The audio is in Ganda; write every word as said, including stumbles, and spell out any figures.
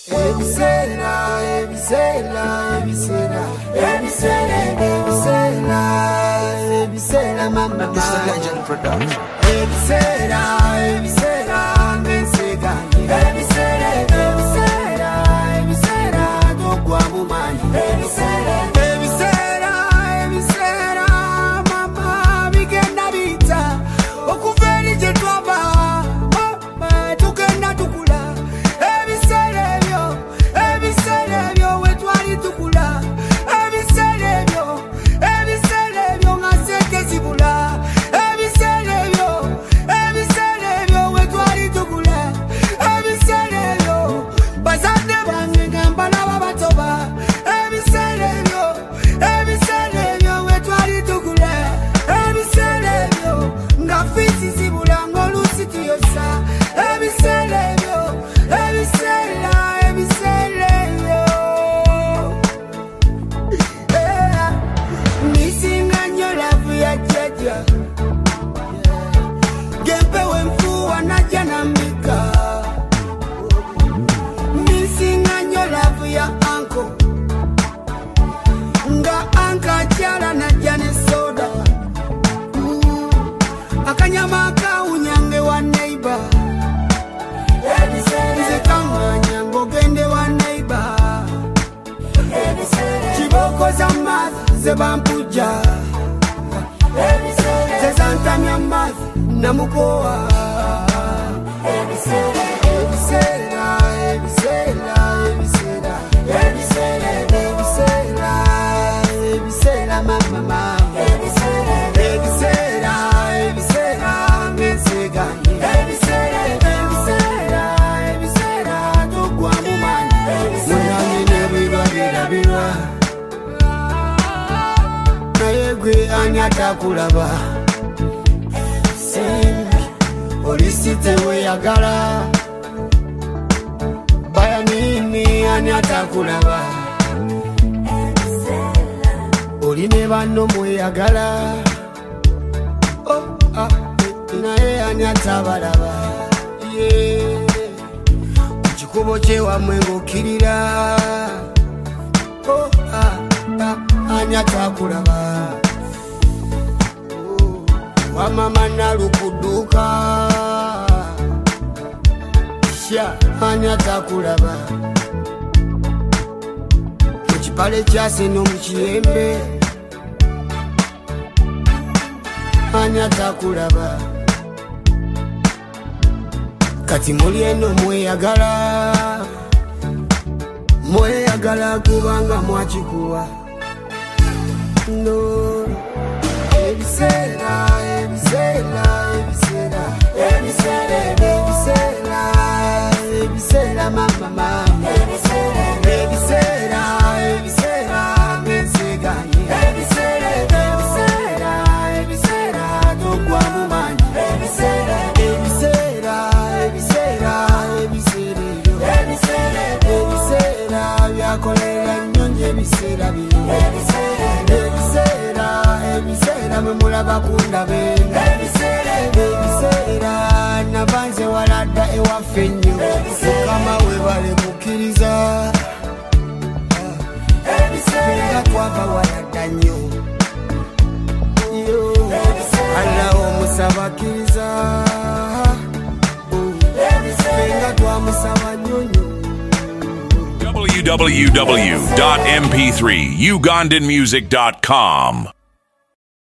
Ebisera, ebisera, ebisera, ebisera, ebisera, ebisera, mama. This is a legend production. Ebisera, ebisera, ngesega. Ebisera, ebisera, ebisera, dogwa mumani. Ebisera, ebisera, ebisera, mama, bigenda bita. Okuveri je twaba, mama, tukenda tukula. Ebisera ebyo, ebisera ebyo wetwali tukula. Ebisera ebyo, ebisera ebyo ngaseke zibula. Ebisera ebyo, ebisera ebyo wetwali tukula. Ebisera ebyo, bazadde bange ngamba nabo batoba. Ebisera ebyo, ebisera ebyo wetwali tukula. Ebisera ebyo, nga fisi zibula ng'olusi tuyosa. Ebisera ebyo, ebisera, ebisera ebyo. Eh, nisinga nnyo lavu ya jjajja. Gempewe nfuuwa najja namika. Nisinga nnyo lavu ya anko. Nga anka akyala najja ne soda. Akanyama akawunyange wa neighbor. Nze kaŋŋaanya ng'ogende wa neighbor. Kiboko za maazi ze bampujja. Ze zantamya maazi namukowa. Ebisera, ebisera, ebisera, ebisera, ebisera, ebisera, mama, mama. Ebisera, ebisera, ebisera, ngesega. Ebisera, ebisera, ebisera, dogwa mumani. Munange n'ebirwadde birwa. Naye gwe ani atakulaba? Simbi, olisi teweyagala. Bayanini ani atakulaba? Oli ne banno mweyagala. Oh, ah, naye ani atabalaba? Yeah. Ku kikubo kyewamwe ng'okkirira. Oh, ah, ah, ani atakulaba? Oh, wamama nalukudduka. Sha, ani atakulaba? Mu kipale kyase n'omu kiyembe. Ani atakulaba? Kati muli eno mweyagala. Mweyagala kubanga mwakikuwa. No. Ebisera, ebisera, ebisera, ebisera, ebisera, ebisera, mama, mama. Ebisera, ebisera, ebisera, ngesega. Ebisera, ebisera, ebisera, dogwa mumani. Ebisera, ebisera, ebisera, ebisera, ebisera, ebisera, byakolera nnyo nje ebisera bino. Ebisera, ebisera, ebisera mwe mulaba kundabe. Ebisera, ebisera, nabanze waladda ewaffe nnyo. Mukama webale mukkiriza. Ebisera twava waladda nnyo. Yo, Allah omusabakiriza. Ebisera twamusaba nnyo nnyo. w w w dot m p three ugandan music dot com